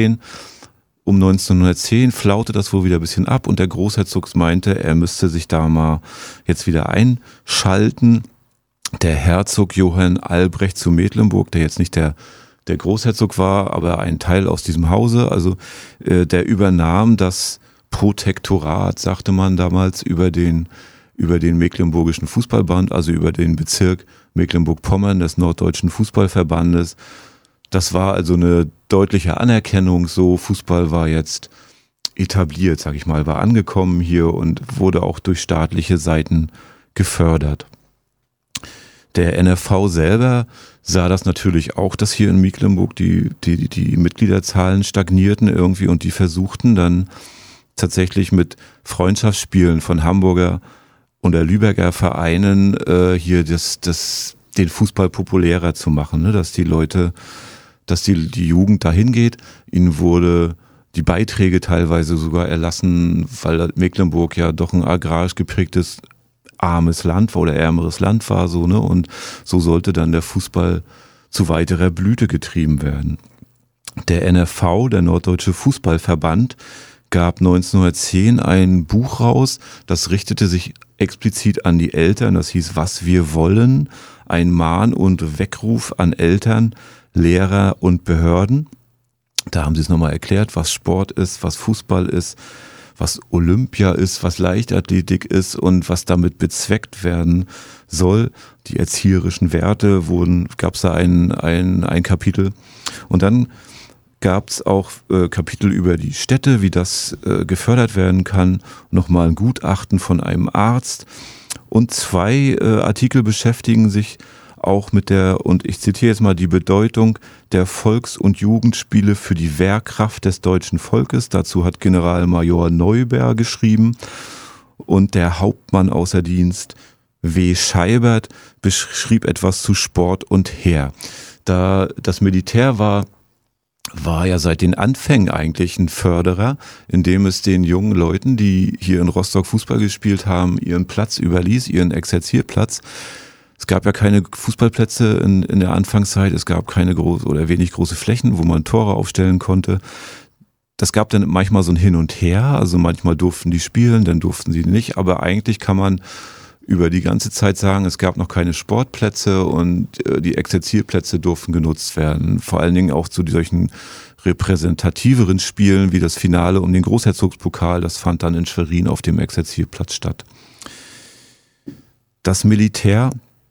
[SPEAKER 2] 1910 flaute das wohl wieder ein bisschen ab und der Großherzog meinte, er müsste sich da mal jetzt wieder einschalten. Der Herzog Johann Albrecht zu Mecklenburg, der jetzt nicht der Großherzog war, aber ein Teil aus diesem Hause, also der übernahm das Protektorat, sagte man damals, über den Mecklenburgischen Fußballband, also über den Bezirk Mecklenburg-Vorpommern des Norddeutschen Fußballverbandes. Das war also eine deutliche Anerkennung, so Fußball war jetzt etabliert, sag ich mal, war angekommen hier und wurde auch durch staatliche Seiten gefördert. Der NFV selber sah das natürlich auch, dass hier in Mecklenburg die Mitgliederzahlen stagnierten irgendwie und die versuchten dann tatsächlich mit Freundschaftsspielen von Hamburger oder Lübecker Vereinen hier den Fußball populärer zu machen, ne? Dass die Leute, dass die Jugend dahin geht. Ihnen wurde die Beiträge teilweise sogar erlassen, weil Mecklenburg ja doch ein agrarisch geprägtes armes Land war oder ärmeres Land war, so, ne? Und so sollte dann der Fußball zu weiterer Blüte getrieben werden. Der NFV, der Norddeutsche Fußballverband, gab 1910 ein Buch raus, das richtete sich explizit an die Eltern, das hieß Was wir wollen, ein Mahn- und Weckruf an Eltern, Lehrer und Behörden. Da haben sie es nochmal erklärt, was Sport ist, was Fußball ist, was Olympia ist, was Leichtathletik ist und was damit bezweckt werden soll. Die erzieherischen Werte gab es da ein Kapitel. Und dann gab es auch Kapitel über die Städte, wie das gefördert werden kann. Nochmal ein Gutachten von einem Arzt. Und 2 Artikel beschäftigen sich auch mit und ich zitiere jetzt mal, die Bedeutung der Volks- und Jugendspiele für die Wehrkraft des deutschen Volkes. Dazu hat Generalmajor Neuber geschrieben. Und der Hauptmann außer Dienst W. Scheibert beschrieb etwas zu Sport und Heer. Da das Militär war ja seit den Anfängen eigentlich ein Förderer, indem es den jungen Leuten, die hier in Rostock Fußball gespielt haben, ihren Platz überließ, ihren Exerzierplatz. Es gab ja keine Fußballplätze in der Anfangszeit, es gab keine wenig große Flächen, wo man Tore aufstellen konnte. Das gab dann manchmal so ein Hin und Her, also manchmal durften die spielen, dann durften sie nicht, aber eigentlich kann man über die ganze Zeit sagen, es gab noch keine Sportplätze und die Exerzierplätze durften genutzt werden. Vor allen Dingen auch zu solchen repräsentativeren Spielen wie das Finale um den Großherzogspokal, das fand dann in Schwerin auf dem Exerzierplatz statt. Das Militär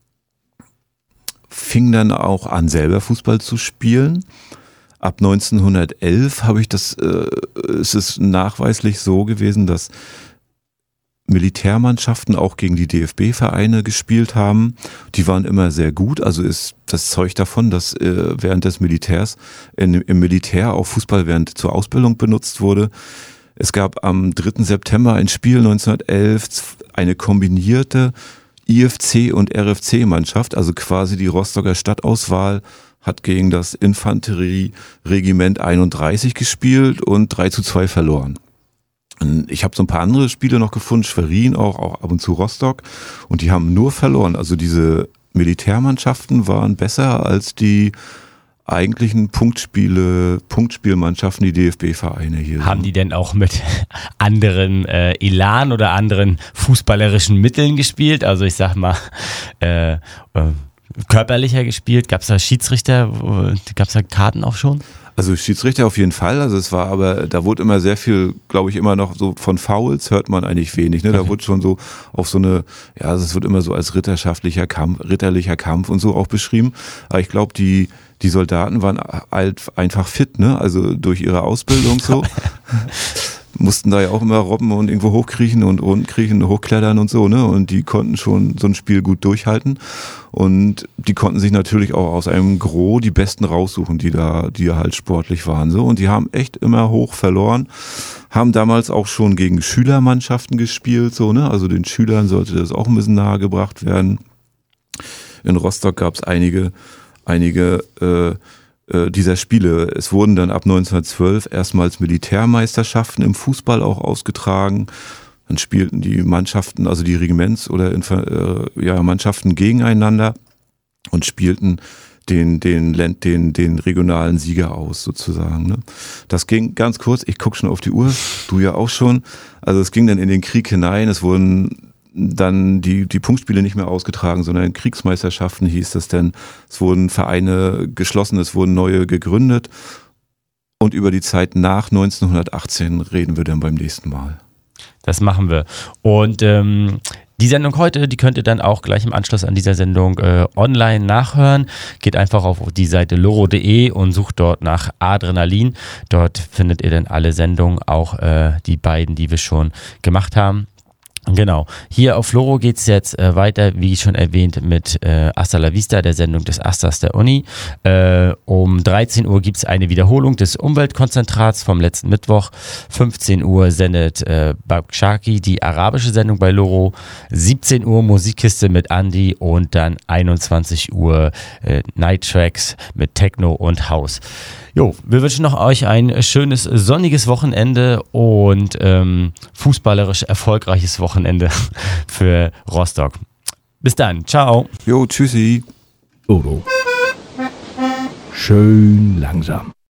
[SPEAKER 2] fing dann auch an, selber Fußball zu spielen. Ab 1911 ist es nachweislich so gewesen, dass Militärmannschaften auch gegen die DFB-Vereine gespielt haben. Die waren immer sehr gut. Also ist das Zeug davon, dass während des Militärs, im Militär auch Fußball zur Ausbildung benutzt wurde. Es gab am 3. September ein Spiel 1911, eine kombinierte IFC- und RFC-Mannschaft, also quasi die Rostocker Stadtauswahl, hat gegen das Infanterieregiment 31 gespielt und 3:2 verloren. Ich habe so ein paar andere Spiele noch gefunden, Schwerin auch ab und zu Rostock, und die haben nur verloren. Also diese Militärmannschaften waren besser als die eigentlichen Punktspielmannschaften, die DFB-Vereine hier.
[SPEAKER 1] Haben die denn auch mit anderen Elan oder anderen fußballerischen Mitteln gespielt? Also ich sag mal, körperlicher gespielt? Gab es da Schiedsrichter? Gab es da Karten auch schon?
[SPEAKER 2] Also Schiedsrichter auf jeden Fall, also es war aber, da wurde immer sehr viel, glaube ich, immer noch so von Fouls hört man eigentlich wenig, ne? Da wurde schon so auf so eine, ja, also es wird immer so als ritterlicher Kampf und so auch beschrieben, aber ich glaube, die Soldaten waren halt einfach fit, ne? Also durch ihre Ausbildung so. Mussten da ja auch immer robben und irgendwo hochkriechen und runterkriechen, hochklettern und so, ne? Und die konnten schon so ein Spiel gut durchhalten. Und die konnten sich natürlich auch aus einem Gros die Besten raussuchen, die halt sportlich waren, so. Und die haben echt immer hoch verloren. Haben damals auch schon gegen Schülermannschaften gespielt, so, ne? Also den Schülern sollte das auch ein bisschen nahegebracht werden. In Rostock gab es einige dieser Spiele. Es wurden dann ab 1912 erstmals Militärmeisterschaften im Fußball auch ausgetragen. Dann spielten die Mannschaften, also die Regiments- oder Mannschaften gegeneinander und spielten den regionalen Sieger aus, sozusagen. Ne? Das ging ganz kurz, ich gucke schon auf die Uhr, du ja auch schon. Also es ging dann in den Krieg hinein, es wurden dann die Punktspiele nicht mehr ausgetragen, sondern Kriegsmeisterschaften hieß das denn. Es wurden Vereine geschlossen, es wurden neue gegründet. Und über die Zeit nach 1918 reden wir dann beim nächsten Mal.
[SPEAKER 1] Das machen wir. Und die Sendung heute, die könnt ihr dann auch gleich im Anschluss an dieser Sendung online nachhören. Geht einfach auf die Seite loro.de und sucht dort nach Adrenalin. Dort findet ihr dann alle Sendungen, auch die beiden, die wir schon gemacht haben. Genau, hier auf Loro geht's jetzt weiter, wie schon erwähnt, mit Hasta la Vista, der Sendung des Asters der Uni. Um 13 Uhr gibt's eine Wiederholung des Umweltkonzentrats vom letzten Mittwoch. 15 Uhr sendet Babshaki die arabische Sendung bei Loro. 17 Uhr Musikkiste mit Andi und dann 21 Uhr Night Tracks mit Techno und House. Jo, wir wünschen noch euch ein schönes, sonniges Wochenende und fußballerisch erfolgreiches Wochenende für Rostock. Bis dann, ciao.
[SPEAKER 2] Jo, tschüssi.
[SPEAKER 3] Loro. Schön langsam.